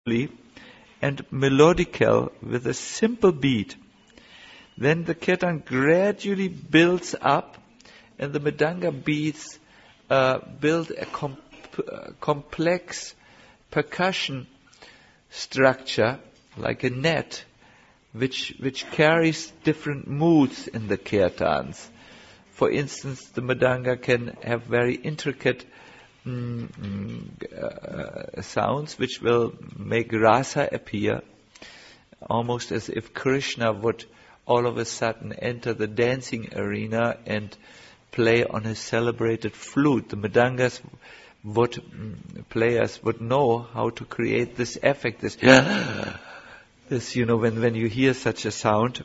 and melodical with a simple beat. Then the kirtan gradually builds up, and the mridanga beats build a complex percussion structure, like a net, which carries different moods in the kirtans. For instance, the mridanga can have very intricate sounds which will make rasa appear, almost as if Krishna would all of a sudden enter the dancing arena and play on his celebrated flute. The mridangas players would know how to create this effect, this when you hear such a sound.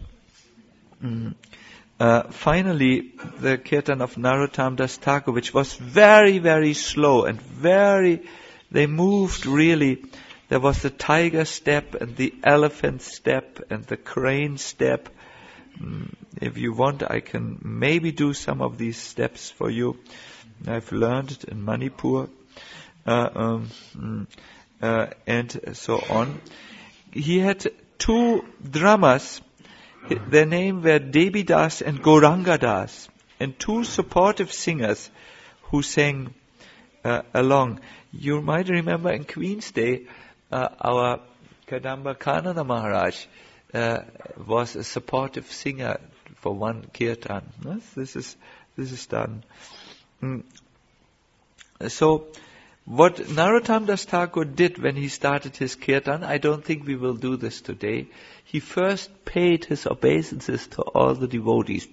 Finally, the kirtan of Narottam Das Thakur, which was very, very slow and they moved really. There was the tiger step and the elephant step and the crane step. If you want, I can maybe do some of these steps for you. I've learned it in Manipur, and so on. He had two drummers. Their name were Devi Das and Gauranga Das, and two supportive singers who sang along. You might remember in Queen's Day, our Kadamba Kanana Maharaj was a supportive singer for one kirtan. This is done. So, what Narottam Das Thakur did when he started his kirtan, I don't think we will do this today. He first paid his obeisances to all the devotees.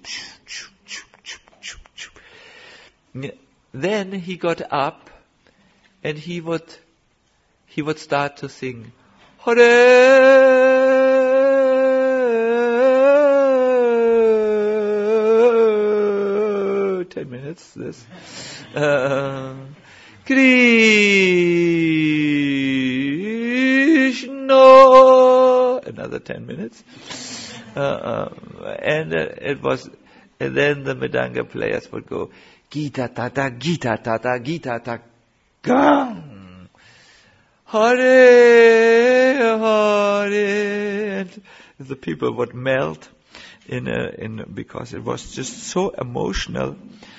Then he got up and he would start to sing Hare. 10 minutes. This. Krishna, another 10 minutes, and then the mridanga players would go Gita Tata Gita Tata Gita Tata Gang Hare Hare, and the people would melt because it was just so emotional.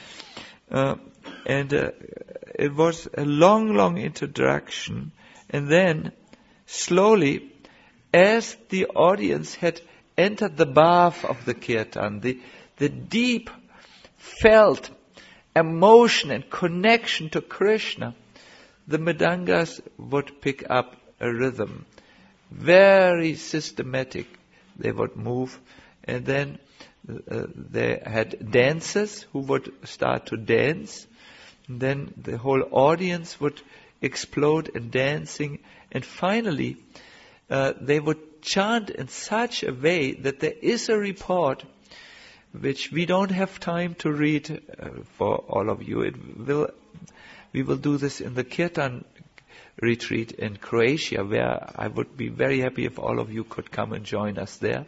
And it was a long introduction, and then slowly, as the audience had entered the bath of the kirtan, the deep felt emotion and connection to Krishna, the mridangas would pick up a rhythm, very systematic. They would move, and then they had dancers who would start to dance. And then the whole audience would explode in dancing, and finally they would chant in such a way that there is a report which we don't have time to read for all of you. We will do this in the Kirtan retreat in Croatia, where I would be very happy if all of you could come and join us there.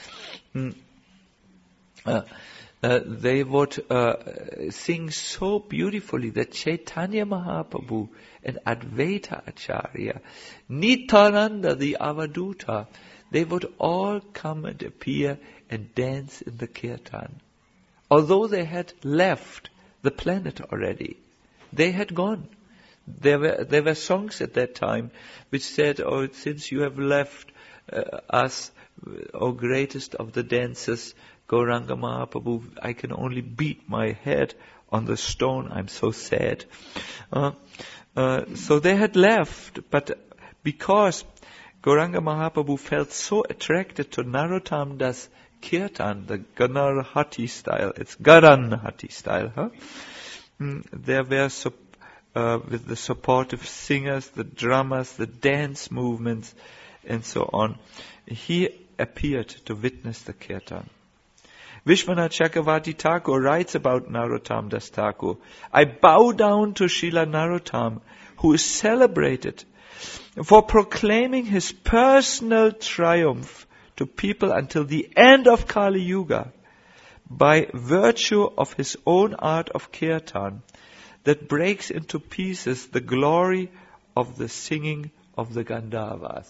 They would sing so beautifully that Chaitanya Mahaprabhu and Advaita Acharya, Nityananda the Avaduta, they would all come and appear and dance in the kirtan. Although they had left the planet already, they had gone. There were songs at that time which said, "Oh, since you have left us, O greatest of the dancers, Gauranga Mahaprabhu, I can only beat my head on the stone. I'm so sad." So they had left, but because Gauranga Mahaprabhu felt so attracted to Narottam Das Kirtan, the Ganarhati style, it's Garanhati style, there were with the supportive singers, the drummers, the dance movements, and so on. He appeared to witness the kirtan. Vishwanath Chakravarti Thakur writes about Narottam Das Thakur, "I bow down to Srila Narottam, who is celebrated for proclaiming his personal triumph to people until the end of Kali Yuga by virtue of his own art of kirtan that breaks into pieces the glory of the singing of the Gandharvas.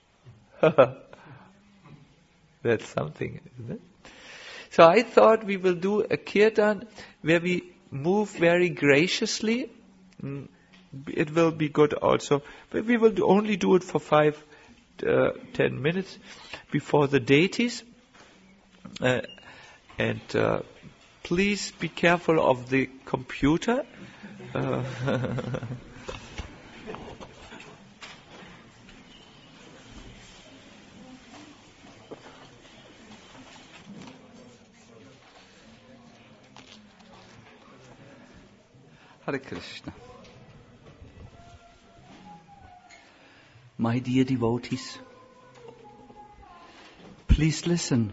That's something, isn't it? So I thought we will do a kirtan where we move very graciously. It will be good also, but we will only do it for 5-10 minutes before the deities. And please be careful of the computer. Hare Krishna. My dear devotees, please listen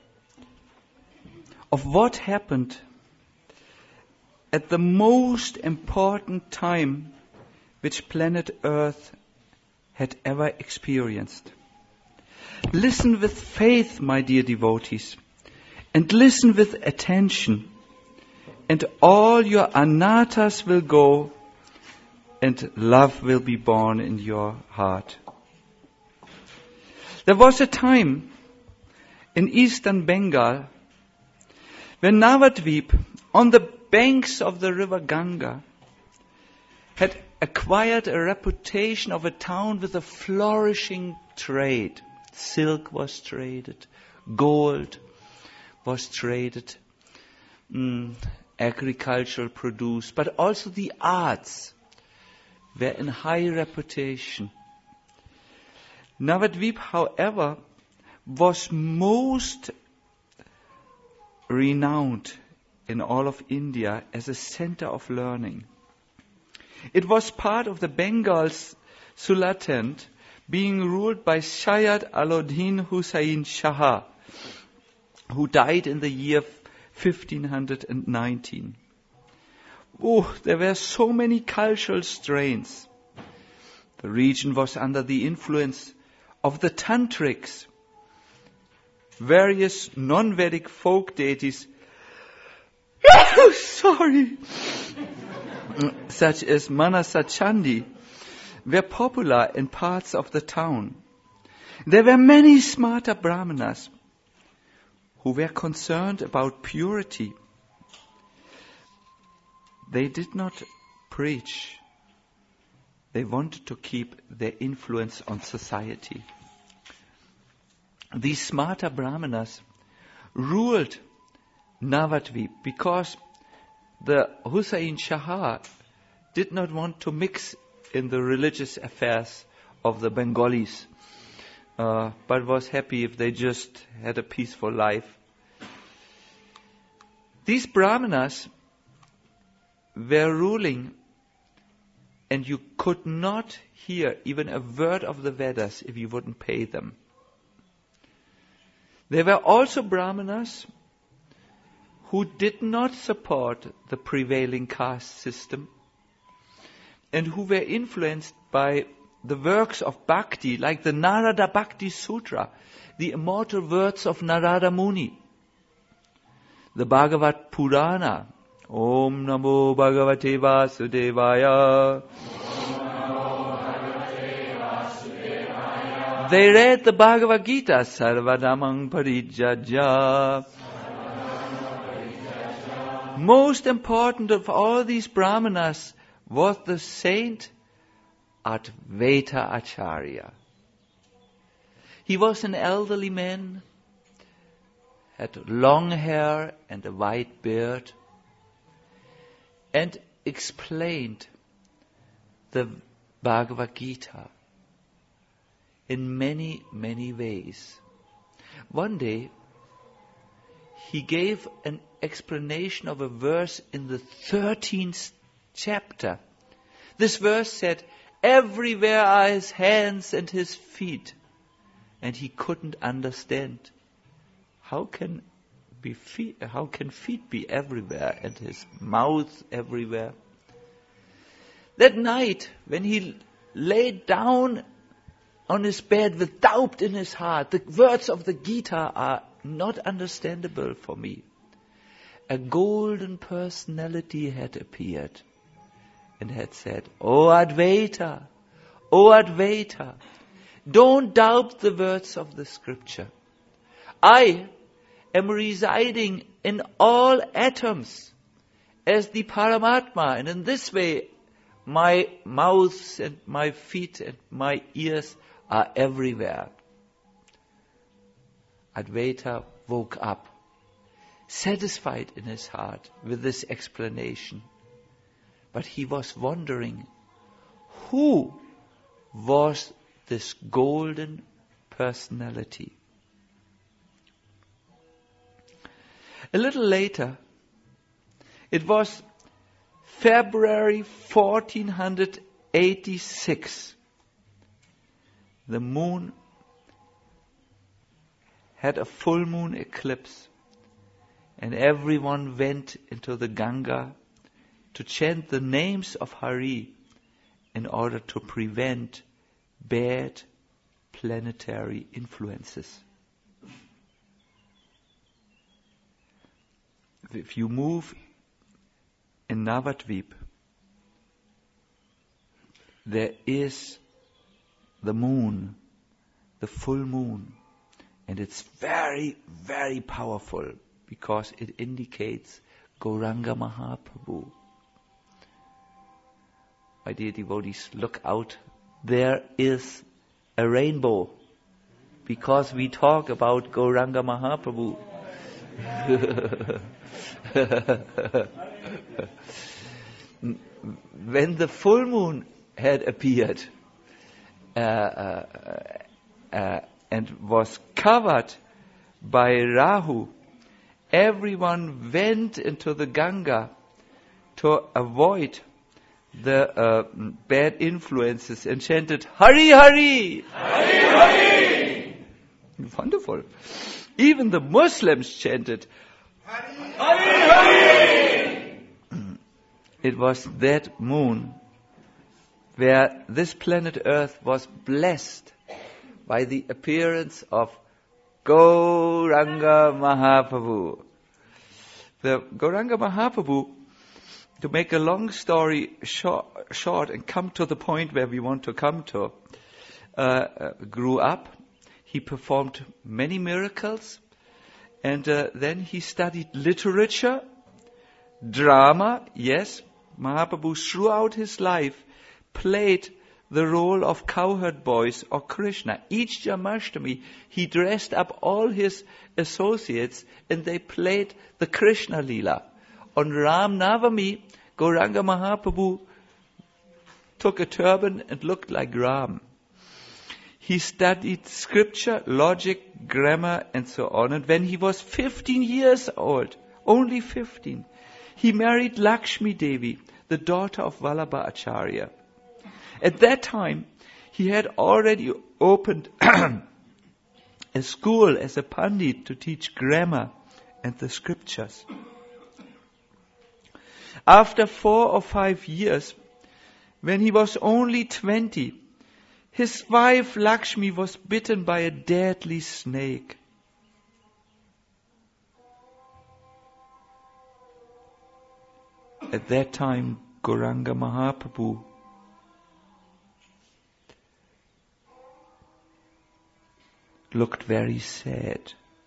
of what happened at the most important time which planet Earth had ever experienced. Listen with faith, my dear devotees, and listen with attention, and all your anatas will go, and love will be born in your heart. There was a time in eastern Bengal when Navadvip, on the banks of the river Ganga, had acquired a reputation of a town with a flourishing trade. Silk was traded, gold was traded, agricultural produce, but also the arts were in high reputation. Navadvip, however, was most renowned in all of India as a center of learning. It was part of the Bengal's Sultanate, being ruled by Syed Alauddin Hussain Shah, who died in the year 1519. Oh, there were so many cultural strains. The region was under the influence of the Tantrics, various non-Vedic folk deities, such as Manasa Chandi, were popular in parts of the town. There were many smarta brahmanas who were concerned about purity. They did not preach. They wanted to keep their influence on society. These smarta brahmanas ruled Navadvip because the Hussain Shah did not want to mix in the religious affairs of the Bengalis, but was happy if they just had a peaceful life. These brahmanas were ruling, and you could not hear even a word of the Vedas if you wouldn't pay them. There were also brahmanas who did not support the prevailing caste system and who were influenced by the works of Bhakti, like the Narada Bhakti Sutra, the immortal words of Narada Muni, the Bhagavad Purana, Om Namo Bhagavate Vasudevaya. They read the Bhagavad Gita, Sarvadhamang Parijajya. Most important of all these brahmanas was the saint Advaita Acharya. He was an elderly man, had long hair and a white beard, and explained the Bhagavad Gita in many, many ways. One day, he gave an explanation of a verse in the 13th chapter. This verse said, everywhere are his hands and his feet. And he couldn't understand. How can feet be everywhere and his mouth everywhere? That night, when he laid down on his bed with doubt in his heart, the words of the Gita are not understandable for me. A golden personality had appeared and had said, O Advaita, O Advaita, don't doubt the words of the scripture. I am residing in all atoms as the Paramatma, and in this way my mouth and my feet and my ears are everywhere. Advaita woke up, satisfied in his heart with this explanation. But he was wondering, who was this golden personality? A little later, it was February 1486. The moon had a full moon eclipse, and everyone went into the Ganga to chant the names of Hari in order to prevent bad planetary influences. If you move in Navadvip, there is the moon, the full moon, and it's very, very powerful because it indicates Gauranga Mahaprabhu. My dear devotees, look out. There is a rainbow because we talk about Gauranga Mahaprabhu. When the full moon had appeared and was covered by Rahu, everyone went into the Ganga to avoid the bad influences and chanted Hari Hari! Hari Hari! Wonderful. Even the Muslims chanted Hari Hari! It was that moon where this planet Earth was blessed by the appearance of Gauranga Mahaprabhu. The Gauranga Mahaprabhu, to make a long story short and come to the point where we want to come to, grew up. He performed many miracles, and then he studied literature, drama. Yes, Mahaprabhu throughout his life played the role of cowherd boys or Krishna. Each Jamashtami, he dressed up all his associates and they played the Krishna Leela. On Ram Navami, Gauranga Mahaprabhu took a turban and looked like Ram. He studied scripture, logic, grammar, and so on. And when he was 15 years old, only 15, he married Lakshmi Devi, the daughter of Vallabha Acharya. At that time, he had already opened a school as a pandit to teach grammar and the scriptures. After 4 or 5 years, when he was only 20, his wife Lakshmi was bitten by a deadly snake. At that time, Gauranga Mahaprabhu looked very sad.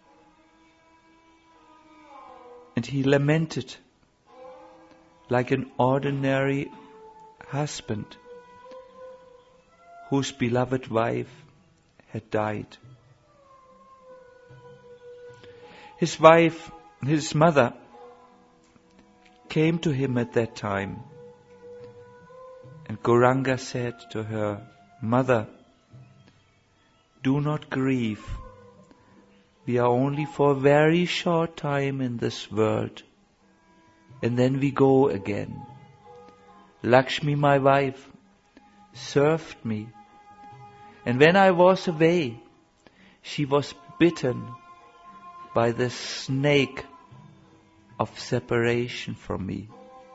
And he lamented like an ordinary husband whose beloved wife had died. His wife, his mother, came to him at that time. And Gauranga said to her, "Mother, do not grieve. We are only for a very short time in this world, and then we go again. Lakshmi, my wife, served me, and when I was away, she was bitten by the snake of separation from me."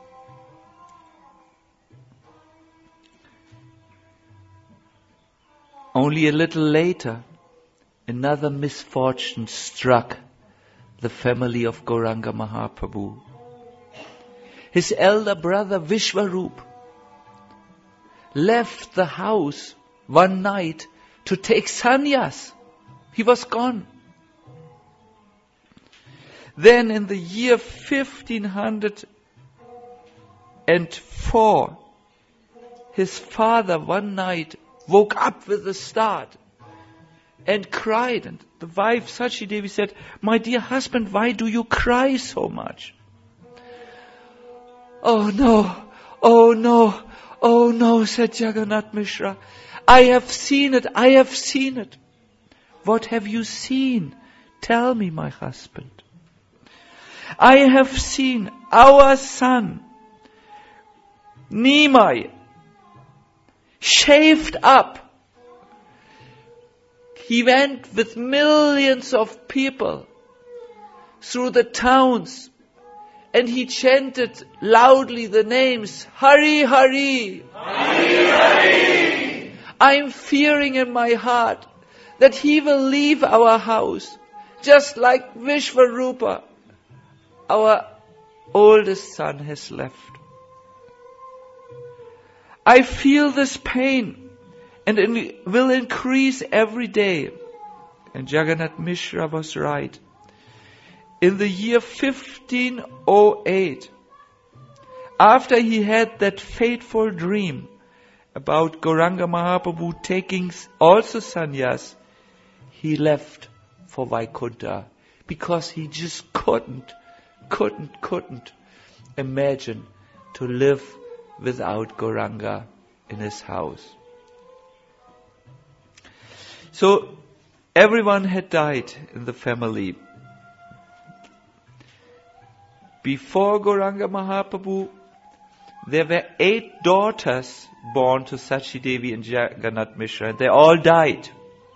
Only a little later, another misfortune struck the family of Gauranga Mahaprabhu. His elder brother Vishwarup left the house one night to take sannyas. He was gone. Then in the year 1504, his father one night woke up with a start and cried. And the wife, Sachi Devi, said, "My dear husband, why do you cry so much?" "Oh no, oh no, oh no," said Jagannath Mishra. "I have seen it, I have seen it." "What have you seen? Tell me, my husband." "I have seen our son, Nimai, shaved up. He went with millions of people through the towns and he chanted loudly the names, Hari Hari. Hari Hari. I'm fearing in my heart that he will leave our house, just like Vishvarupa, our oldest son, has left. I feel this pain and it will increase every day." And Jagannath Mishra was right. In the year 1508, after he had that fateful dream about Gauranga Mahaprabhu taking also sannyas, he left for Vaikuntha because he just couldn't imagine to live without Gauranga in his house. So everyone had died in the family. Before Gauranga Mahaprabhu, there were 8 daughters born to Sachi Devi and Jagannath Mishra, and they all died.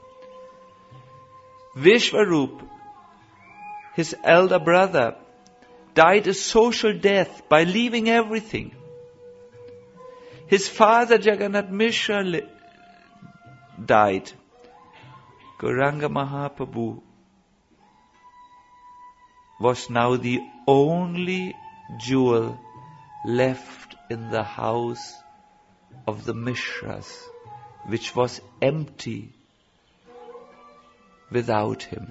Vishvarup, his elder brother, died a social death by leaving everything. His father Jagannath Mishra died. Gauranga Mahaprabhu was now the only jewel left in the house of the Mishras, which was empty without him.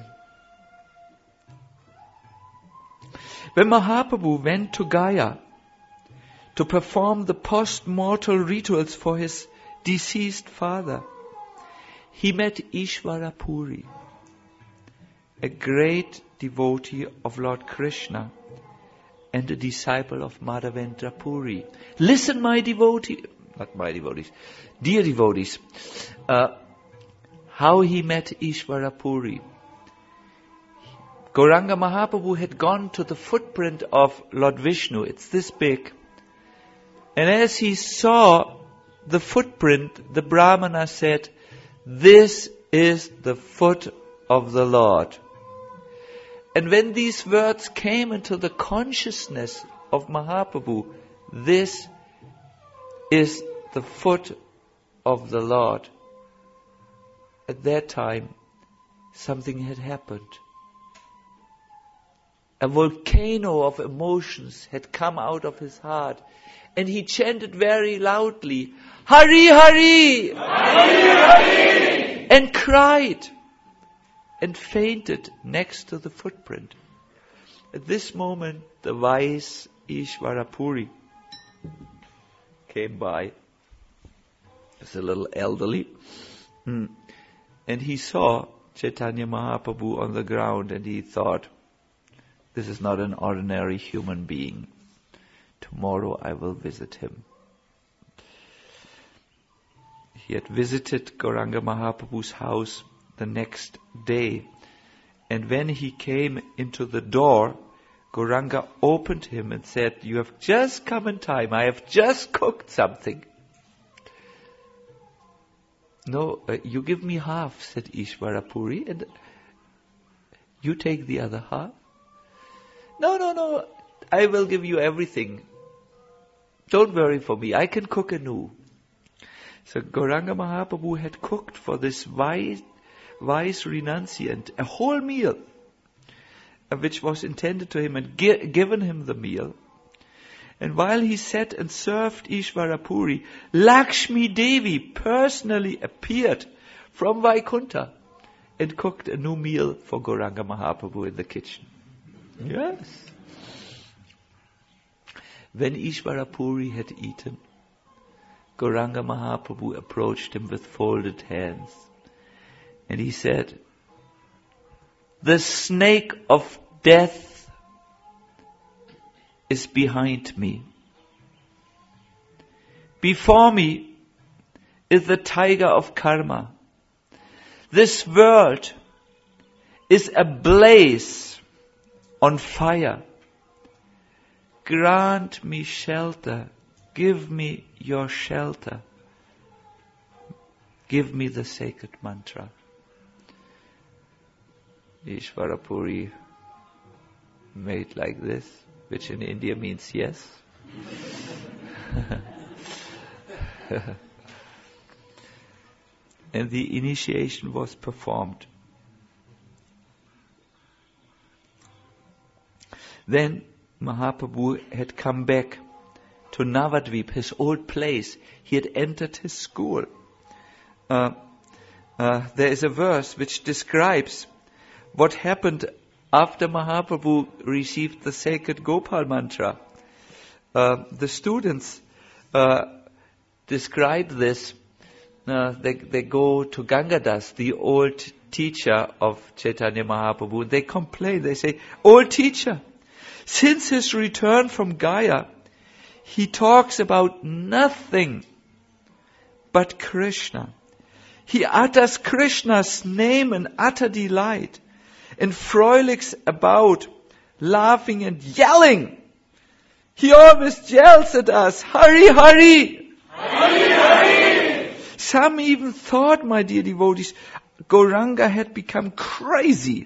When Mahaprabhu went to Gaya to perform the post-mortal rituals for his deceased father, he met Ishvara Puri, a great devotee of Lord Krishna and a disciple of Madhavendra Puri. Listen, my devotee, not my devotees, dear devotees, how he met Ishvara Puri. Gauranga Mahaprabhu had gone to the footprint of Lord Vishnu. It's this big. And as he saw the footprint, the Brahmana said, "This is the foot of the Lord." And when these words came into the consciousness of Mahaprabhu, "This is the foot of the Lord," at that time, something had happened. A volcano of emotions had come out of his heart, and he chanted very loudly, "Hari Hari! Hari Hari!" and cried and fainted next to the footprint. At this moment, the wise Ishvara Puri came by. He's a little elderly. And he saw Chaitanya Mahaprabhu on the ground and he thought, this is not an ordinary human being. Tomorrow I will visit him. He had visited Gauranga Mahaprabhu's house the next day. And when he came into the door, Gauranga opened him and said, "You have just come in time. I have just cooked something." "No, you give me half," said Ishvara Puri, "and you take the other half." No, I will give you everything. Don't worry for me, I can cook anew. So Gauranga Mahaprabhu had cooked for this wise renunciant a whole meal, which was intended to him, and given him the meal. And while he sat and served Ishvarapuri, Lakshmi Devi personally appeared from Vaikuntha and cooked a new meal for Gauranga Mahaprabhu in the kitchen. Yes. When Ishvarapuri had eaten, Gauranga Mahaprabhu approached him with folded hands. And he said, "The snake of death is behind me. Before me is the tiger of karma. This world is ablaze on fire. Grant me shelter. Give me your shelter. Give me the sacred mantra." Ishvarapuri made like this, which in India means yes. And the initiation was performed. Then Mahaprabhu had come back to Navadvip, his old place. He had entered his school. There is a verse which describes what happened after Mahaprabhu received the sacred Gopal mantra. The students describe this. They go to Gangadas, the old teacher of Chaitanya Mahaprabhu. They complain. They say, "Old teacher, since his return from Gaya, he talks about nothing but Krishna. He utters Krishna's name in utter delight and frolics about, laughing and yelling. He always yells at us, 'Hari, Hari! Hari, Hari!' Some even thought, my dear devotees, Gauranga had become crazy.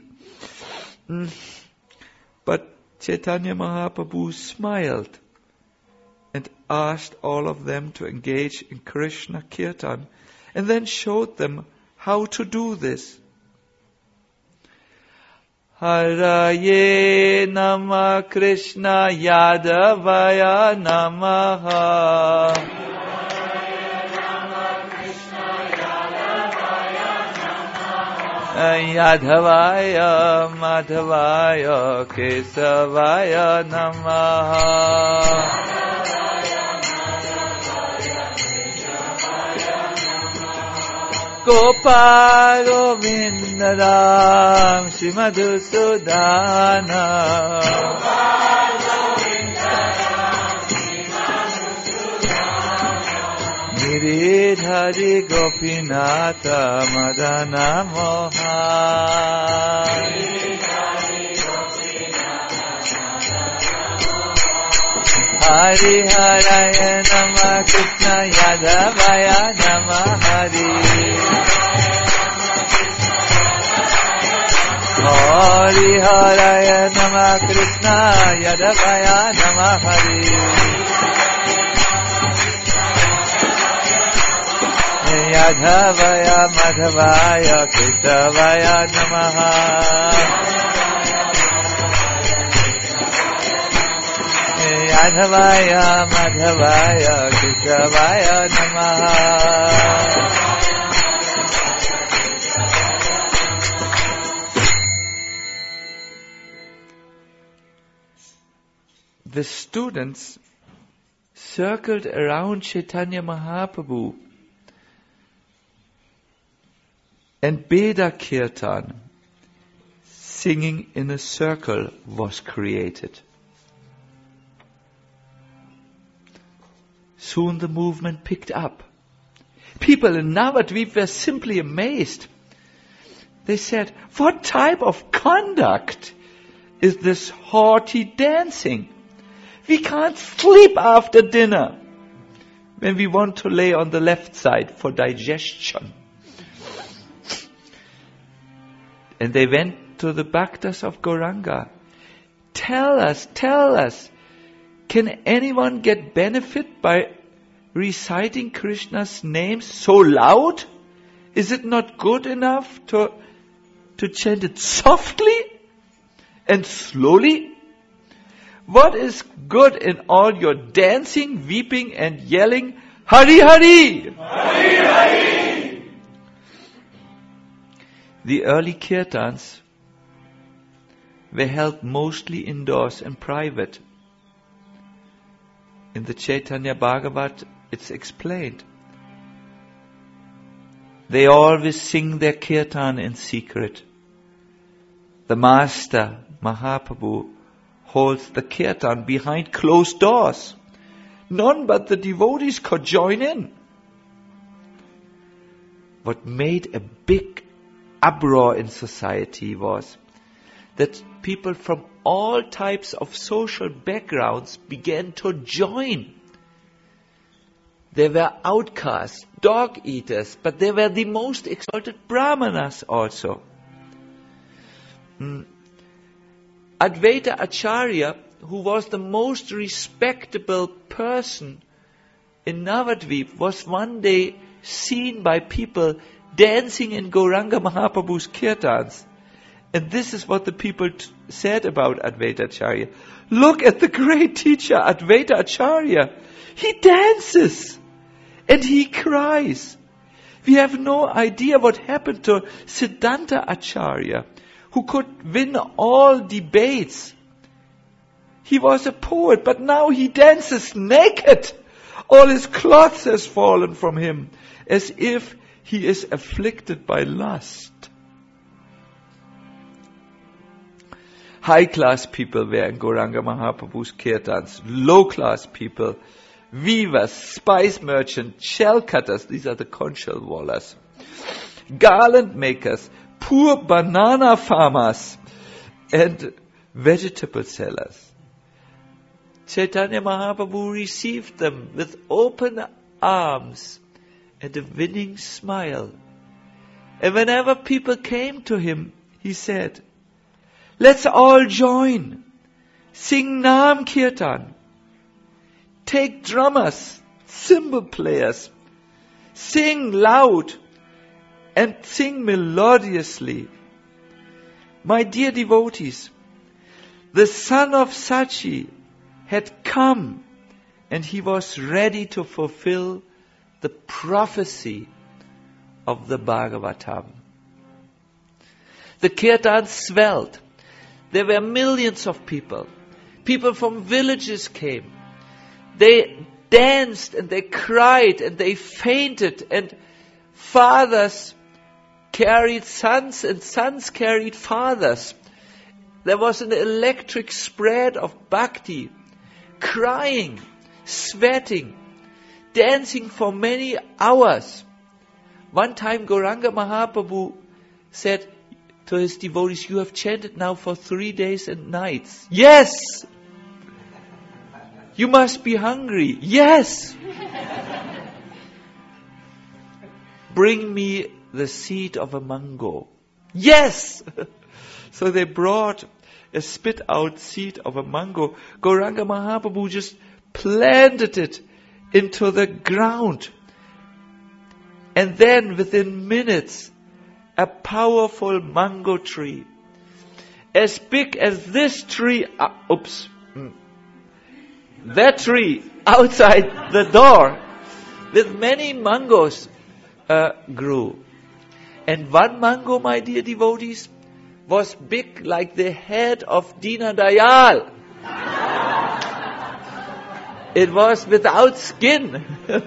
But Chaitanya Mahaprabhu smiled and asked all of them to engage in Krishna Kirtan, and then showed them how to do this. Haraye Nama Krishna Yadavaya Namaha. Yadavaya Madhavaya Kesavaya Namaha. Gopal Govinda Ram Shri Madhusudana. Giridhari Gopinatha Madana Moha. Hari Haraya Nama Krishna Yadavaya Nama Hari. Hari Haraya Nama Krishna Yadavaya Nama Hari. Yadavaya Madhavaya Kesavaya Namaha. Yadavaya Madhavaya Kesavaya Namaha. The students circled around Chaitanya Mahaprabhu, and Beda Kirtan, singing in a circle, was created. Soon the movement picked up. People in Navadvip were simply amazed. They said, "What type of conduct is this haughty dancing? We can't sleep after dinner when we want to lay on the left side for digestion." And they went to the Bhaktas of Gauranga. Tell us, can anyone get benefit by reciting Krishna's name so loud? Is it not good enough to chant it softly and slowly? What is good in all your dancing, weeping and yelling, Hari Hari? Hari Hari! The early kirtans were held mostly indoors and private. In the Chaitanya Bhagavat, it's explained. They always sing their kirtan in secret. The master, Mahaprabhu, holds the kirtan behind closed doors. None but the devotees could join in. What made a big uproar in society was that people from all types of social backgrounds began to join. There were outcasts, dog eaters, but there were the most exalted brahmanas also. Advaita Acharya, who was the most respectable person in Navadvip, was one day seen by people dancing in Gauranga Mahaprabhu's kirtans. And this is what the people said about Advaita Acharya. Look at the great teacher Advaita Acharya. He dances and he cries. We have no idea what happened to Siddhanta Acharya, who could win all debates. He was a poet, but now he dances naked. All his clothes has fallen from him, as if he is afflicted by lust. High-class people were in Gauranga Mahaprabhu's kirtans. Low-class people, weavers, spice merchants, shell cutters, these are the conch shell wallers, garland makers, poor banana farmers, and vegetable sellers. Chaitanya Mahaprabhu received them with open arms and a winning smile. And whenever people came to him, he said, let's all join, sing Nam Kirtan, take drummers, cymbal players, sing loud and sing melodiously. My dear devotees, the son of Sachi had come and he was ready to fulfill the prophecy of the Bhagavatam. The kirtans swelled. There were millions of people. People from villages came. They danced and they cried and they fainted, and fathers carried sons and sons carried fathers. There was an electric spread of bhakti, crying, sweating, dancing for many hours. One time Gauranga Mahaprabhu said to his devotees, you have chanted now for 3 days and nights. Yes! You must be hungry. Yes! Bring me the seed of a mango. Yes! So they brought a spit out seed of a mango. Gauranga Mahaprabhu just planted it into the ground. And then within minutes, a powerful mango tree, as big as this tree, that tree outside the door, with many mangoes, grew. And one mango, my dear devotees, was big like the head of Dina Dayal. It was without skin.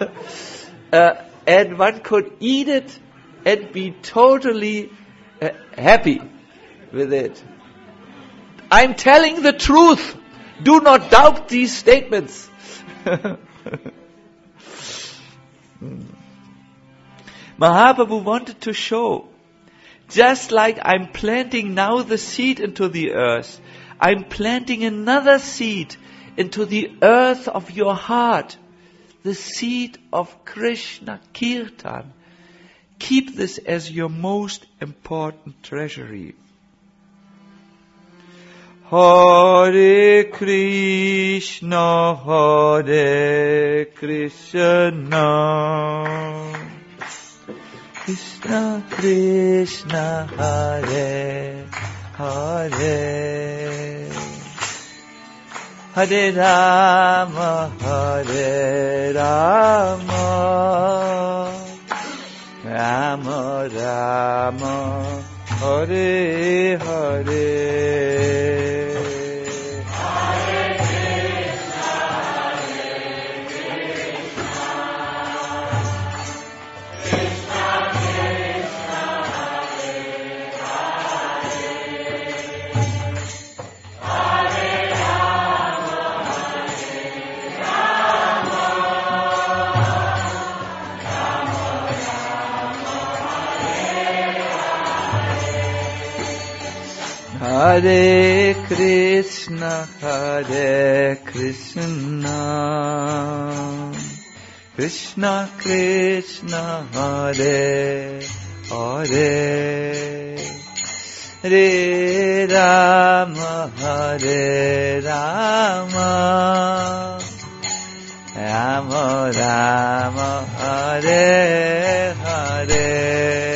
And one could eat it and be totally happy with it. I'm telling the truth. Do not doubt these statements. Mahaprabhu wanted to show, just like I'm planting now the seed into the earth, I'm planting another seed into the earth of your heart, the seed of Krishna Kirtan. Keep this as your most important treasury. Hare Krishna, Hare Krishna, Krishna Krishna, Hare Hare, Hare Rama, Rama Rama, Hare Hare. Hare Krishna, Krishna Krishna, Hare Hare, Hare Rama, Rama Rama, Hare Hare.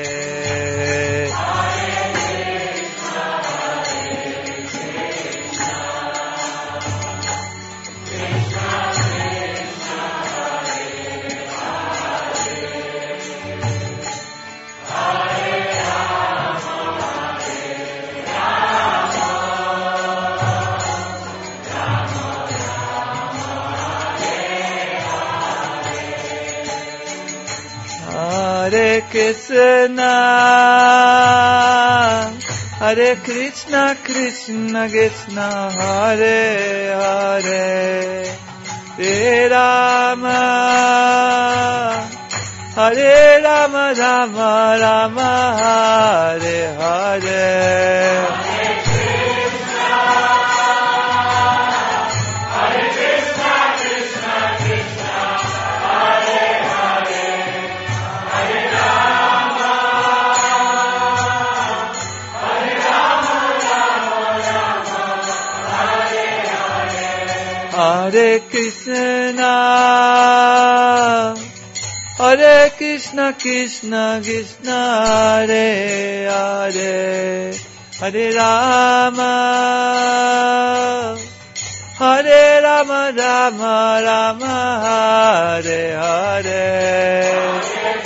Hare Krishna, Hare Krishna, Krishna Krishna, Hare Hare, Hare Rama, Hare Rama, Rama Rama, Hare Hare. Hare Krishna, Hare Krishna, Krishna Krishna, Hare Hare, Hare Rama, Hare Rama, Rama Rama, Hare Hare.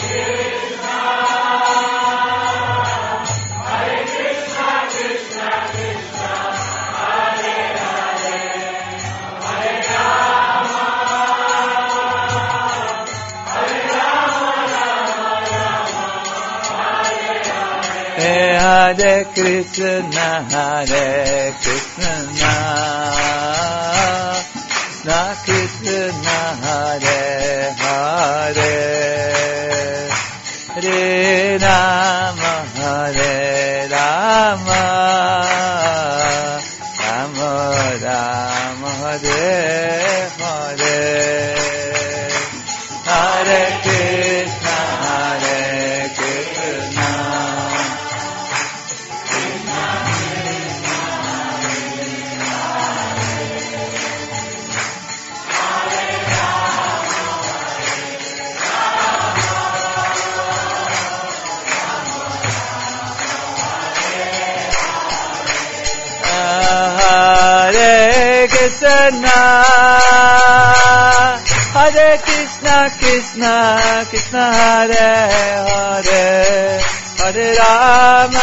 Hare Krishna, Hare Krishna, Krishna Krishna, Hare Hare, Hare Rama, Hare Rama, Rama Rama, Hare Hare, Hare Krishna, Hare Krishna. Hare Krishna, Hare Krishna, Krishna Krishna, Hare Hare, Hare Rama,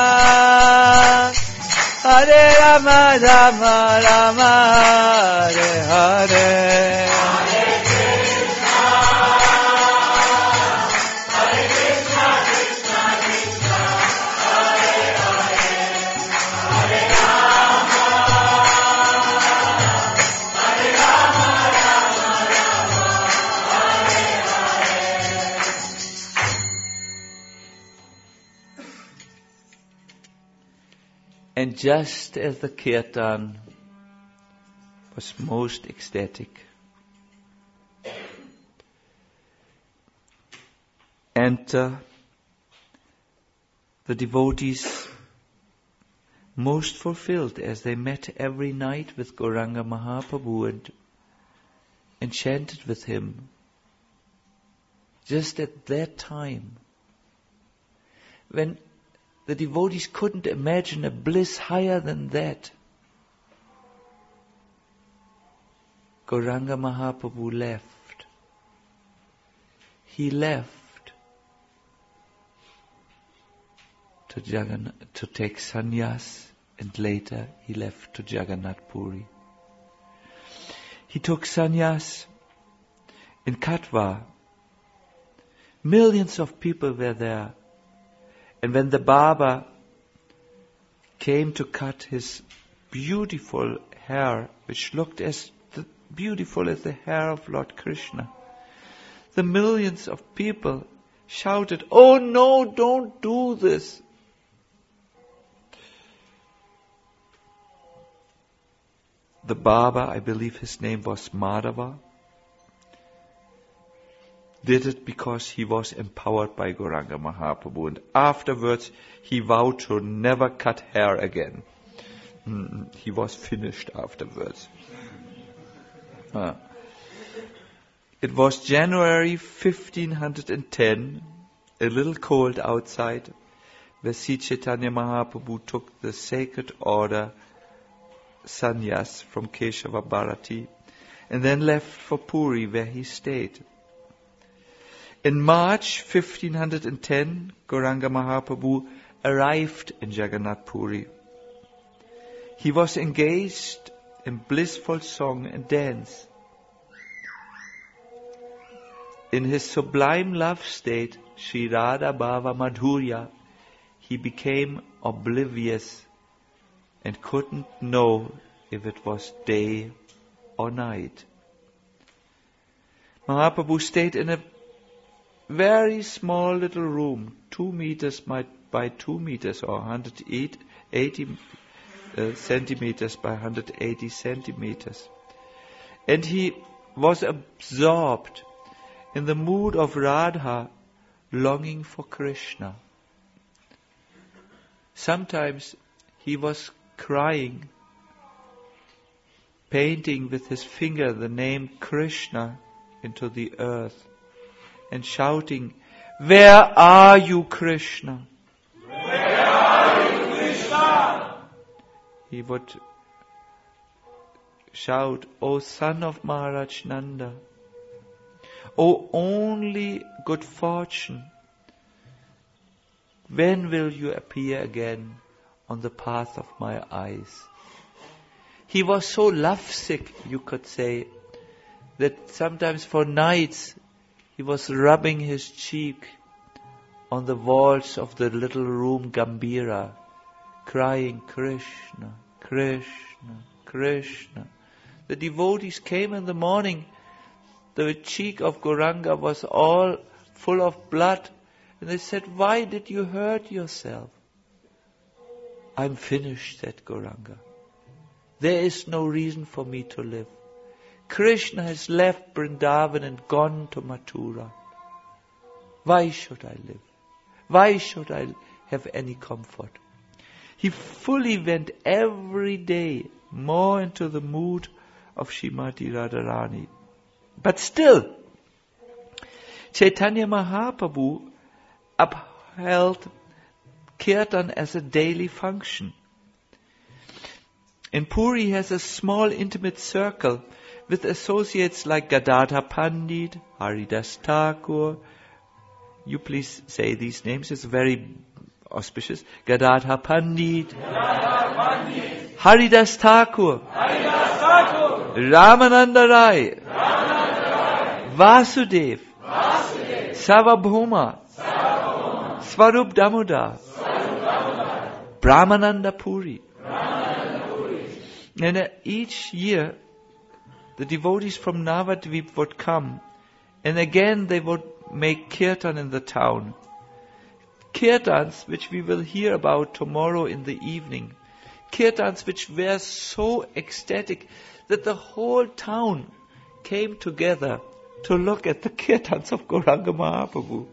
Hare Rama, Rama Rama, Hare Hare. And just as the kirtan was most ecstatic, enter the devotees most fulfilled as they met every night with Gauranga Mahaprabhu and chanted with him. Just at that time, when the devotees couldn't imagine a bliss higher than that. Gauranga Mahaprabhu left. He left to take sannyas, and later he left to Jagannath Puri. He took sannyas in Katwa. Millions of people were there. And when the Baba came to cut his beautiful hair, which looked as beautiful as the hair of Lord Krishna, the millions of people shouted, "Oh no, don't do this." The Baba, I believe his name was Madhava, did it because he was empowered by Gauranga Mahaprabhu, and afterwards he vowed to never cut hair again. He was finished afterwards. It was January 1510, a little cold outside, where Sri Chaitanya Mahaprabhu took the sacred order sannyas from Keshava Bharati and then left for Puri, where he stayed. In March 1510, Gauranga Mahaprabhu arrived in Jagannath Puri. He was engaged in blissful song and dance. In his sublime love state, Sri Radha Bhava Madhurya, he became oblivious and couldn't know if it was day or night. Mahaprabhu stayed in a very small little room, 2 meters by 2 meters, or 180 centimeters by 180 centimeters. And he was absorbed in the mood of Radha, longing for Krishna. Sometimes he was crying, painting with his finger the name Krishna into the earth, and shouting, "Where are you, Krishna? Where are you, Krishna?" He would shout, "O son of Maharaj Nanda, O only good fortune, when will you appear again on the path of my eyes?" He was so lovesick, you could say, that sometimes for nights he was rubbing his cheek on the walls of the little room Gambhira, crying, "Krishna, Krishna, Krishna." The devotees came in the morning. The cheek of Gauranga was all full of blood. And they said, "Why did you hurt yourself?" "I'm finished," said Gauranga. "There is no reason for me to live. Krishna has left Vrindavan and gone to Mathura. Why should I live? Why should I have any comfort?" He fully went every day more into the mood of Srimati Radharani. But still, Chaitanya Mahaprabhu upheld Kirtan as a daily function. In Puri he has a small intimate circle with associates like Gadadhar Pandit, Haridas Thakur. You please say these names, it's very auspicious. Gadadhar Pandit, Haridas Thakur, Ramananda Rai, Vasudev, Sarvabhauma, Swarup Damodar, Brahmananda Puri. And each year, the devotees from Navadvip would come, and again they would make kirtan in the town. Kirtans which we will hear about tomorrow in the evening. Kirtans which were so ecstatic that the whole town came together to look at the kirtans of Gauranga Mahaprabhu.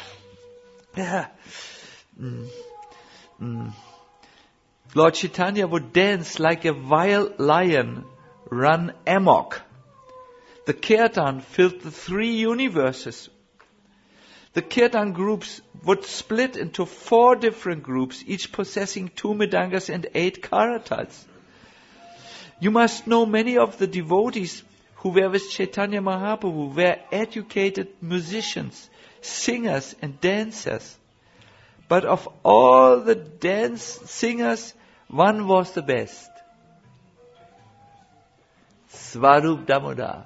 Lord Chaitanya would dance like a wild lion, run amok. The kirtan filled the 3 universes. The kirtan groups would split into 4 different groups, each possessing 2 mridangas and 8 karatals. You must know many of the devotees who were with Chaitanya Mahaprabhu were educated musicians, singers and dancers. But of all the dance singers, one was the best. Swarup Damodar.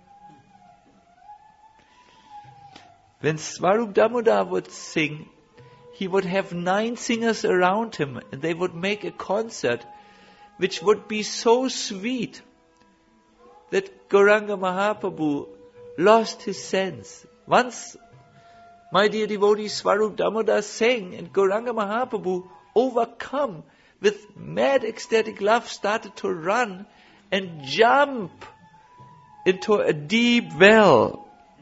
When Swarup Damodar would sing, he would have 9 singers around him, and they would make a concert which would be so sweet that Gauranga Mahaprabhu lost his sense. Once, my dear devotees, Swarup Damodar sang, and Gauranga Mahaprabhu, overcome with mad ecstatic love, started to run and jump into a deep well.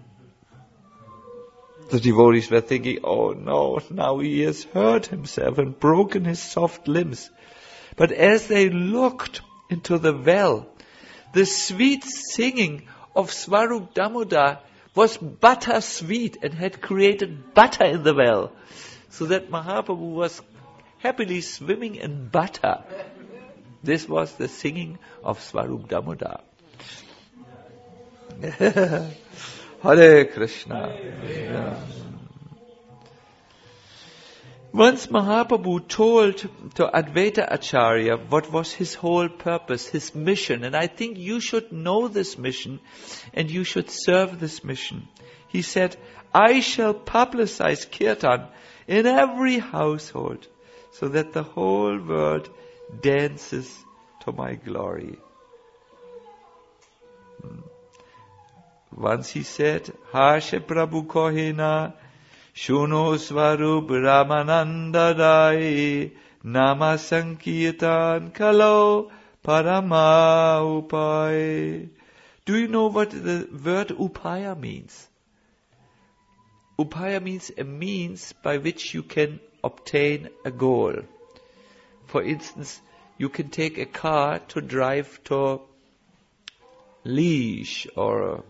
The devotees were thinking, oh no, now he has hurt himself and broken his soft limbs. But as they looked into the well, the sweet singing of Swarup Damodar was butter sweet and had created butter in the well, so that Mahaprabhu was happily swimming in butter. This was the singing of Swarup Damodar. Hare Krishna. Yeah. Once Mahaprabhu told to Advaita Acharya what was his whole purpose, his mission, and I think you should know this mission and you should serve this mission. He said, I shall publicize Kirtan in every household so that the whole world dances to my glory. Once he said, Harshe Prabhu Kohena, Shuno Swarup Ramananda Rai, Nama Sankirtan Kalo Parama Upay. Do you know what the word upaya means? Upaya means a means by which you can obtain a goal. For instance, you can take a car to drive to Liège or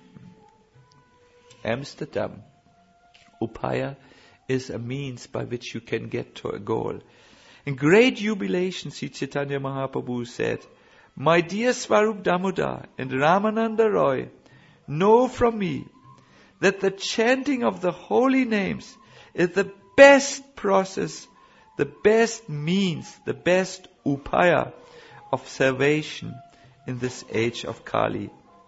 Amsterdam. Upaya is a means by which you can get to a goal. In great jubilation, Sri Chaitanya Mahaprabhu said, my dear Swarup Damodar and Ramananda Roy, know from me that the chanting of the holy names is the best process, the best means, the best upaya of salvation in this age of Kali.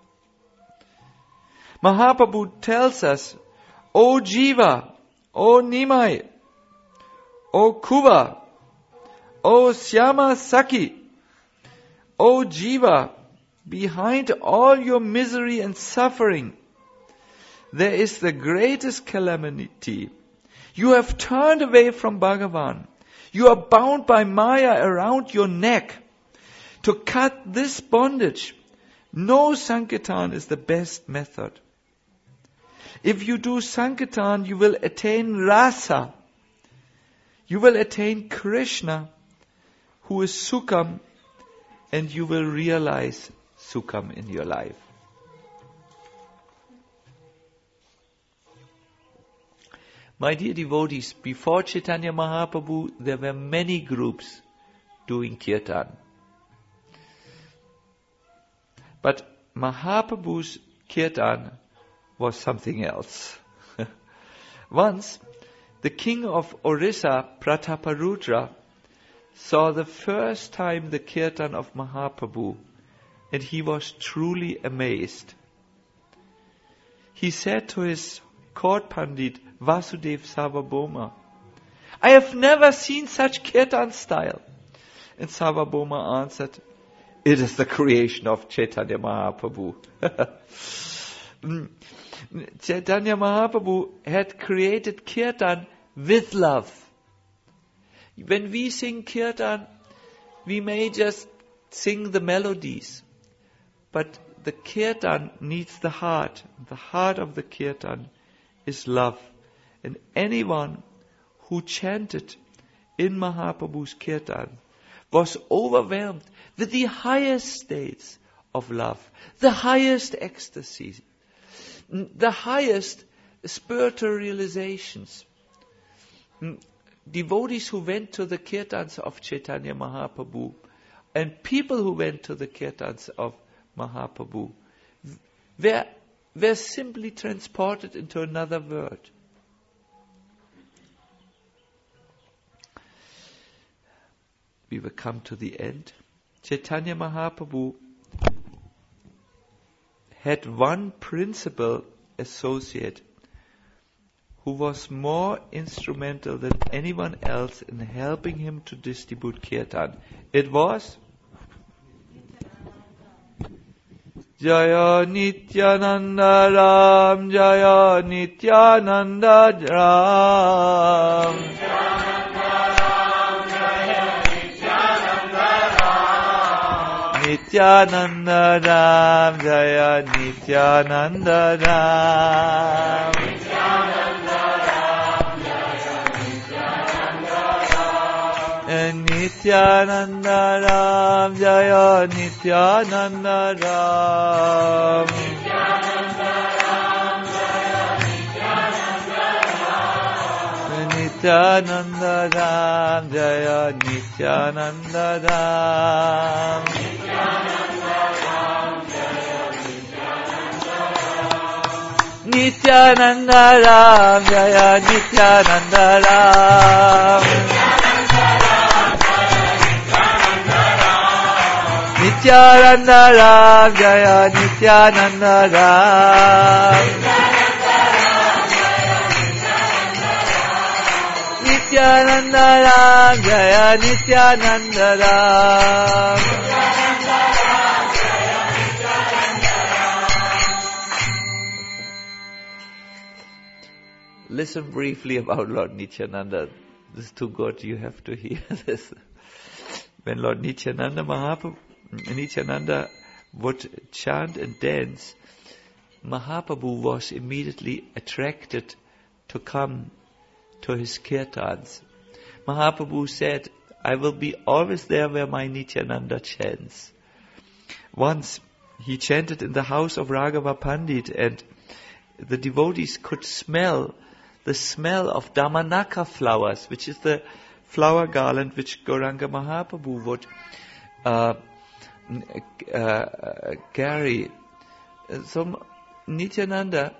Mahaprabhu tells us, O Jiva, O Nimai, O Kuva, O Syama Saki, O Jiva, behind all your misery and suffering, there is the greatest calamity. You have turned away from Bhagavan. You are bound by Maya around your neck. To cut this bondage, no Sankirtan is the best method. If you do Sankirtan, you will attain Rasa. You will attain Krishna, who is Sukham, and you will realize Sukham in your life. My dear devotees, before Chaitanya Mahaprabhu, there were many groups doing Kirtan. But Mahaprabhu's Kirtan was something else. Once, the king of Orissa, Prataparudra, saw the first time the Kirtan of Mahaprabhu, and he was truly amazed. He said to his court pandit, Vasudev Sarvabhauma, I have never seen such Kirtan style. And Sarvabhauma answered, it is the creation of Chaitanya Mahaprabhu. Chaitanya Mahaprabhu had created Kirtan with love. When we sing Kirtan, we may just sing the melodies, but the Kirtan needs the heart. The heart of the Kirtan is love. And anyone who chanted in Mahaprabhu's Kirtan was overwhelmed with the highest states of love, the highest ecstasy, the highest spiritual realizations. Devotees who went to the Kirtans of Chaitanya Mahaprabhu and people who went to the Kirtans of Mahaprabhu were simply transported into another world. We will come to the end. Chaitanya Mahaprabhu had one principal associate who was more instrumental than anyone else in helping him to distribute kirtan. It was Jaya Nityananda Ram, Jaya Nityananda Ram. Nityananda Ram, Jaya Nityananda Ram. Nityananda Ram, Jaya Nityananda Ram. Nityananda Ram, Jaya Nityananda Ram. Nityananda Ram, Jaya Nityananda Ram. Nityananda Ram, Jaya Nityananda Ram. Nityananda Ram, Jaya Nityananda Ram. Listen briefly about Lord Nityananda. This is too good, you have to hear this. When Lord Nityananda would chant and dance, Mahaprabhu was immediately attracted to come to his kirtans. Mahaprabhu said, I will be always there where my Nityananda chants. Once he chanted in the house of Raghava Pandit, and the devotees could smell the smell of Damanaka flowers, which is the flower garland which Gauranga Mahaprabhu would carry. So Nityananda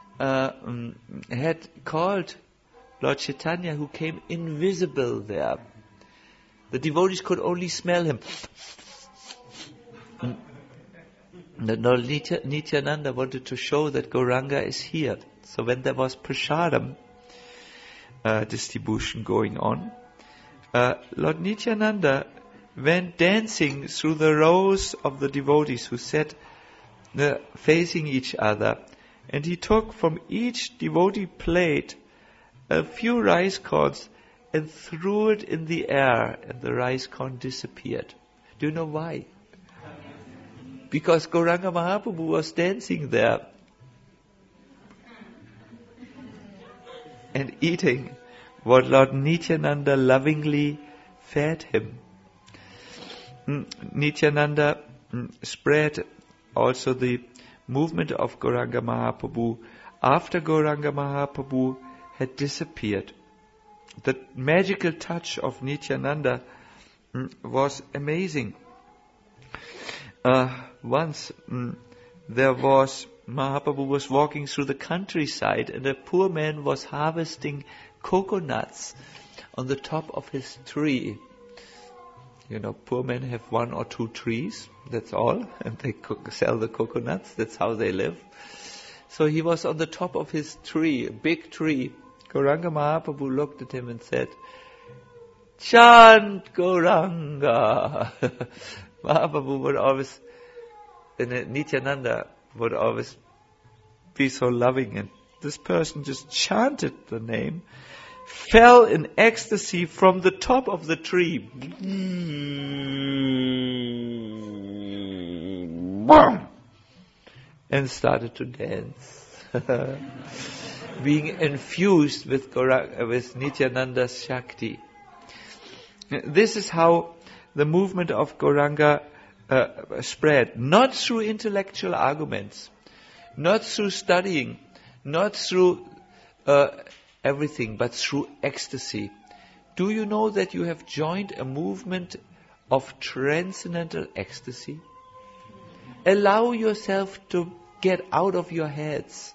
had called Lord Chaitanya, who came invisible there. The devotees could only smell him. Lord Nityananda wanted to show that Gauranga is here. So when there was prasadam distribution going on, Lord Nityananda went dancing through the rows of the devotees who sat facing each other, and he took from each devotee plate a few rice corns and threw it in the air, and the rice corn disappeared. Do you know why? Because Gauranga Mahaprabhu was dancing there and eating what Lord Nityananda lovingly fed him. Nityananda spread also the movement of Gauranga Mahaprabhu after Gauranga Mahaprabhu had disappeared. The magical touch of Nityananda was amazing. Once Mahaprabhu was walking through the countryside, and a poor man was harvesting coconuts on the top of his tree. You know, poor men have 1 or 2 trees, that's all, and they sell the coconuts, that's how they live. So he was on the top of his tree, a big tree. Gauranga Mahaprabhu looked at him and said, "Chant Gauranga." Mahaprabhu would always, and Nityananda would always be so loving, and this person just chanted the name, fell in ecstasy from the top of the tree, and started to dance, being infused with Nityananda's Shakti. This is how the movement of Gauranga spread, not through intellectual arguments, not through studying, not through everything, but through ecstasy. Do you know that you have joined a movement of transcendental ecstasy? Allow yourself to get out of your heads.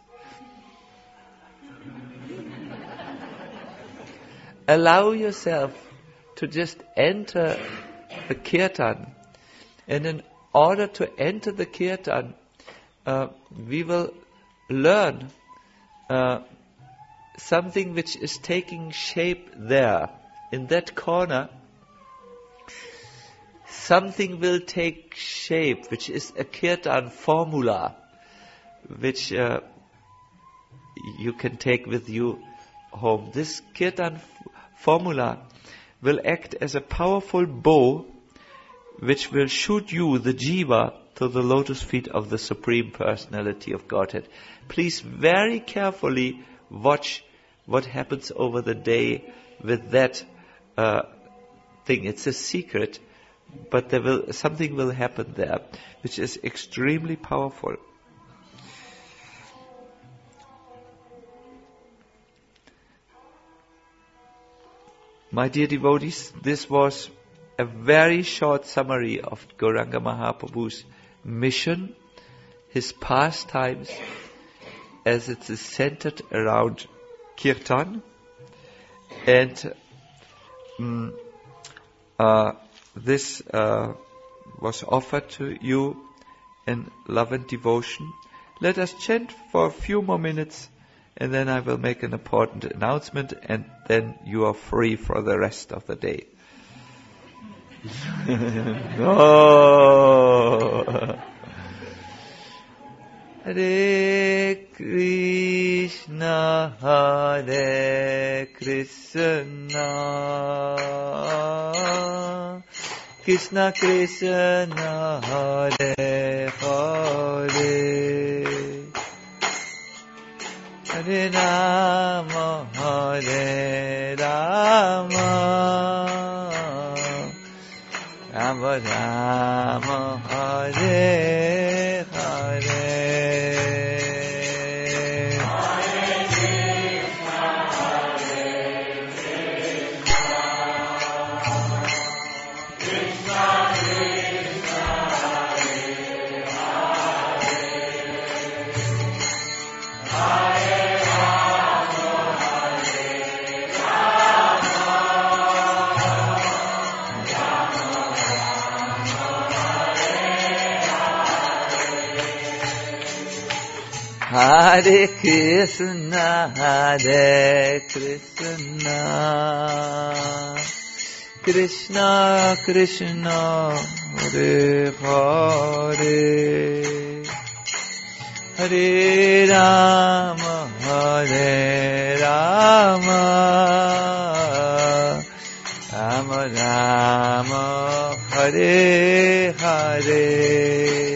Allow yourself to just enter the kirtan. And in order to enter the kirtan, we will learn something which is taking shape there. In that corner, something will take shape, which is a kirtan formula, which you can take with you home. This kirtan formula will act as a powerful bow which will shoot you, the jiva, to the lotus feet of the Supreme Personality of Godhead. Please very carefully watch what happens over the day with that thing. It's a secret, but something will happen there, which is extremely powerful. My dear devotees, this was a very short summary of Gauranga Mahaprabhu's mission, his pastimes, as it is centered around Kirtan. And this was offered to you in love and devotion. Let us chant for a few more minutes, and then I will make an important announcement, and then you are free for the rest of the day. Oh. Hare Krishna, Hare Krishna, Krishna Krishna, Hare Hare, Hare Rama, Hare Rama, Rama Rama, Hare Hare. Hare Krishna, Hare Krishna, Krishna Krishna, Hare Hare, Hare Rama, Hare Rama, Rama Rama, Hare Hare.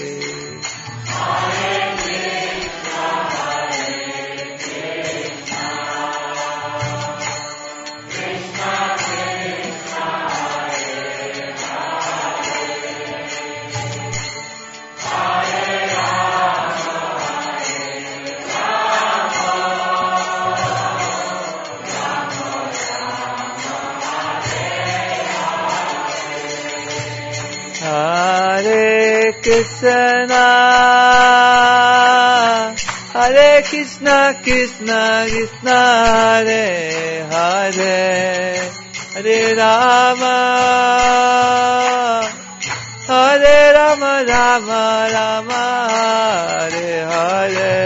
Hare Krishna, Hare Krishna, Krishna Krishna, Hare Hare, Hare Rama, Hare Rama, Rama Rama, Hare Hare.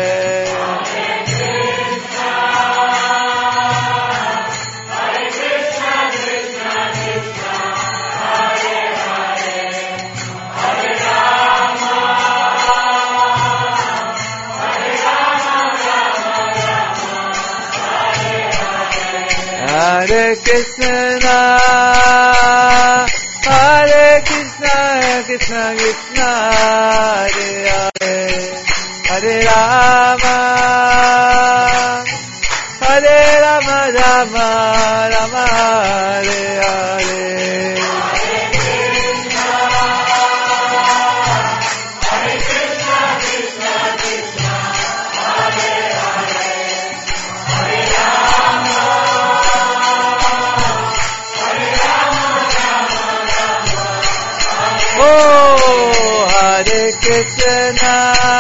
Hare Krishna, Hare Krishna, Krishna Krishna, Hare Hare, Hare Rama, Hare Rama, Rama Rama, Hare Hare. Oh, Hare Krishna,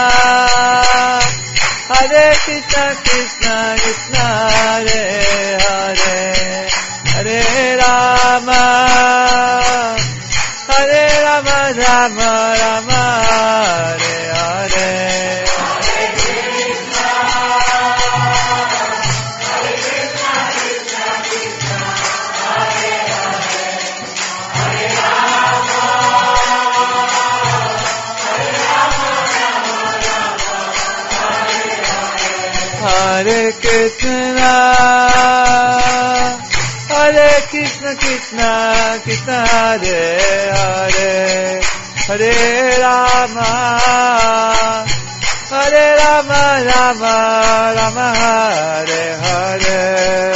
Hare Krishna, Krishna Krishna, Hare Hare, Hare Rama, Hare Rama, Rama Rama, Hare Hare. Hare Krishna, Hare Krishna, Krishna Krishna, Hare Hare, Hare Rama, Hare Rama, Rama Rama, Hare Hare.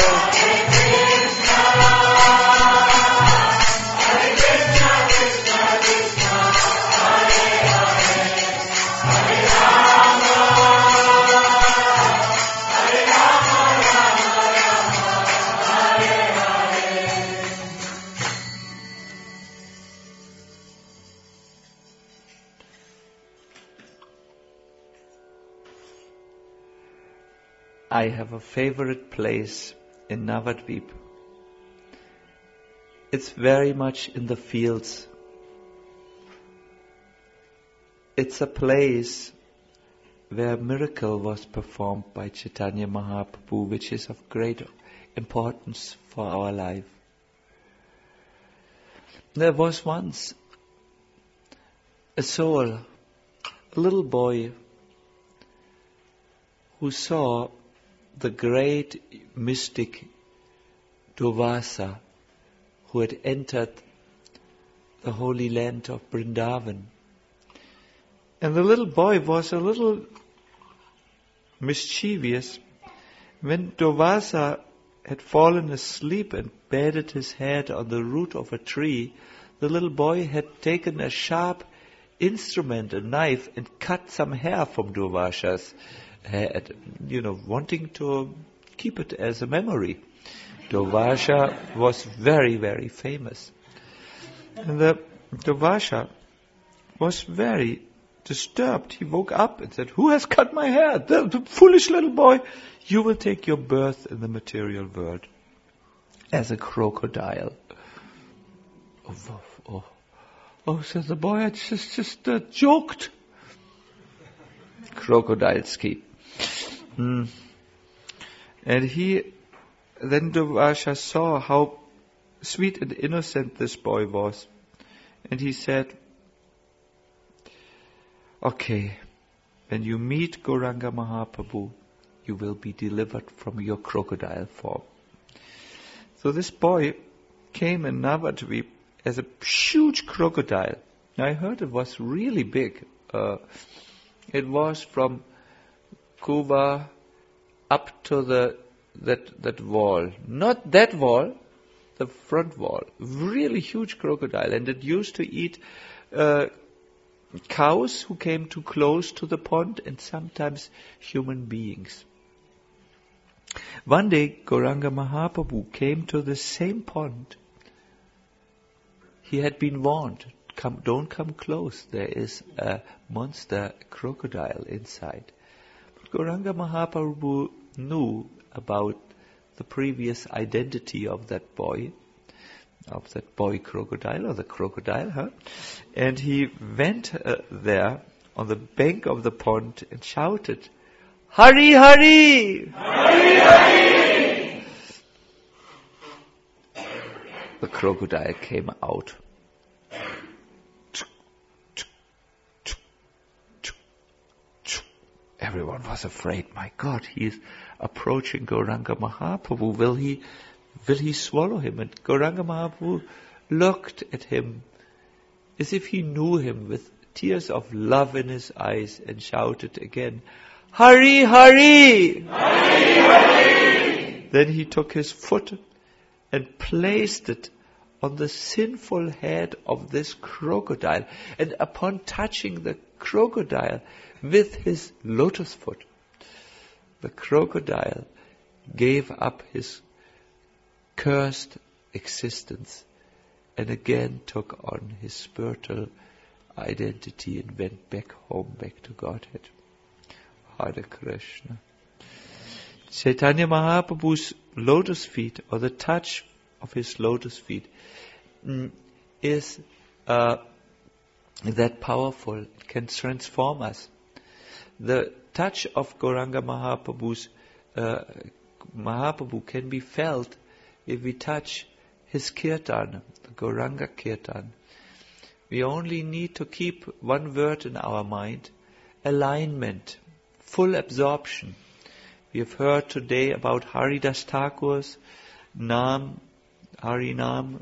I have a favorite place in Navadvip. It's very much in the fields. It's a place where a miracle was performed by Chaitanya Mahaprabhu, which is of great importance for our life. There was once a soul, a little boy, who saw the great mystic Durvasa, who had entered the holy land of Vrindavan. And the little boy was a little mischievous. When Durvasa had fallen asleep and buried his head on the root of a tree, the little boy had taken a sharp instrument, a knife, and cut some hair from Durvasa's head, wanting to keep it as a memory. Durvasa was very, very famous. And the Durvasa was very disturbed. He woke up and said, "Who has cut my hair? The foolish little boy. You will take your birth in the material world as a crocodile." Oh, said the boy, I just joked. Crocodile ski. And then Durvasa saw how sweet and innocent this boy was. And he said, "Okay, when you meet Gauranga Mahaprabhu, you will be delivered from your crocodile form." So this boy came in Navadvip as a huge crocodile. Now I heard it was really big. It was from Kuva up to that wall. Not that wall, the front wall. Really huge crocodile. And it used to eat cows who came too close to the pond, and sometimes human beings. One day, Gauranga Mahaprabhu came to the same pond. He had been warned, don't come close, there is a monster crocodile inside. But Gauranga Mahaprabhu knew about the previous identity of that boy crocodile, or the crocodile, And he went there on the bank of the pond and shouted, "Hari, Hari! Hari, Hari!" The crocodile came out. Everyone was afraid. My God, he is approaching Gauranga Mahaprabhu. Will he swallow him? And Gauranga Mahaprabhu looked at him as if he knew him, with tears of love in his eyes, and shouted again, "Hari, Hari! Hari, Hari!" Then he took his foot and placed it on the sinful head of this crocodile. And upon touching the crocodile with his lotus foot, the crocodile gave up his cursed existence and again took on his spiritual identity and went back home, back to Godhead. Hare Krishna. Chaitanya Mahaprabhu's lotus feet, or the touch of his lotus feet, is that powerful. It can transform us. The touch of Gauranga Mahaprabhu can be felt if we touch his kirtan, the Gauranga kirtan. We only need to keep one word in our mind: alignment, full absorption. We have heard today about Haridas Thakur's Harinam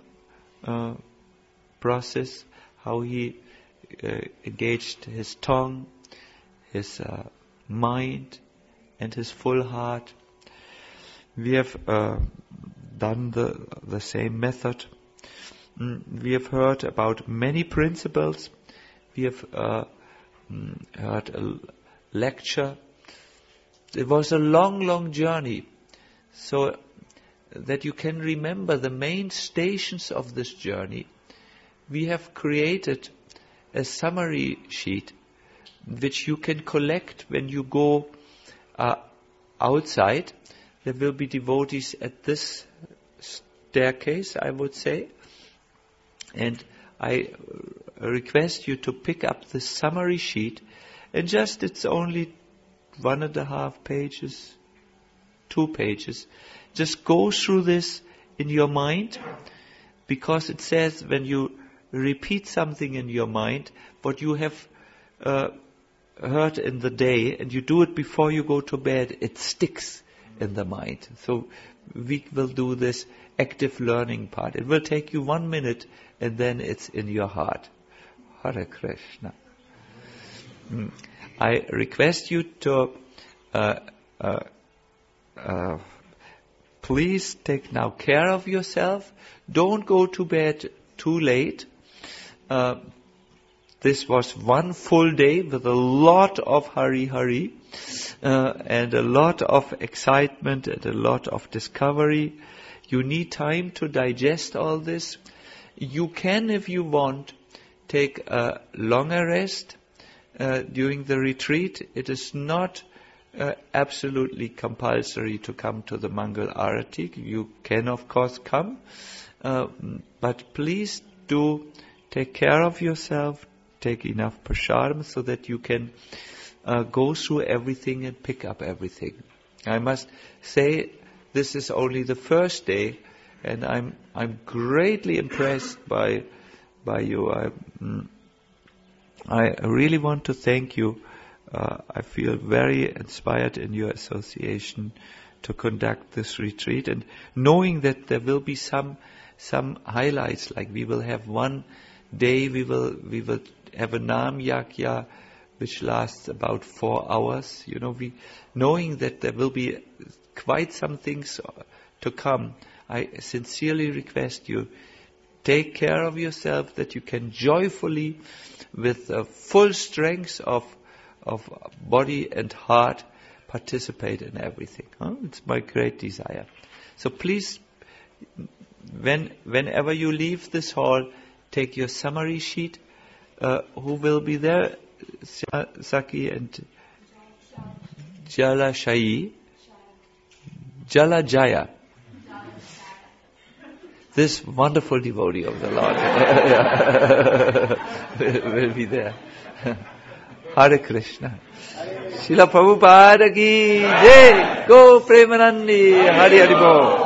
process, how he engaged his tongue, his mind, and his full heart. We have done the same method. We have heard about many principles. We have heard a lecture. It was a long journey, so that you can remember the main stations of this journey. We have created a summary sheet which you can collect when you go outside. There will be devotees at this staircase, I would say. And I request you to pick up the summary sheet, and it's only 1.5 pages, 2 pages. Just go through this in your mind, because it says when you repeat something in your mind, what you have heard in the day, and you do it before you go to bed, it sticks in the mind. So we will do this active learning part. It will take you 1 minute, and then it's in your heart. Hare Krishna. I request you to please take now care of yourself. Don't go to bed too late. This was one full day with a lot of Hari and a lot of excitement and a lot of discovery. You need time to digest all this. You can, if you want, take a longer rest during the retreat. It is not absolutely compulsory to come to the Mangal Arati. You can, of course, come. But please do take care of yourself. Take enough prasadam so that you can go through everything and pick up everything. I must say, this is only the first day, and I'm greatly impressed by you. I really want to thank you. I feel very inspired in your association to conduct this retreat, and knowing that there will be some highlights, like we will have one day, we will have a Nam Yagya which lasts about 4 hours. Knowing that there will be quite some things to come, I sincerely request you, take care of yourself, that you can joyfully, with full strength of body and heart, participate in everything. It's my great desire. So please, whenever you leave this hall, take your summary sheet. Who will be there? Saki and Jalajaya. This wonderful devotee of the Lord will be there. Hare Krishna. Srila Prabhupada ki jai. Go Premanandi. Hari Hari Bol.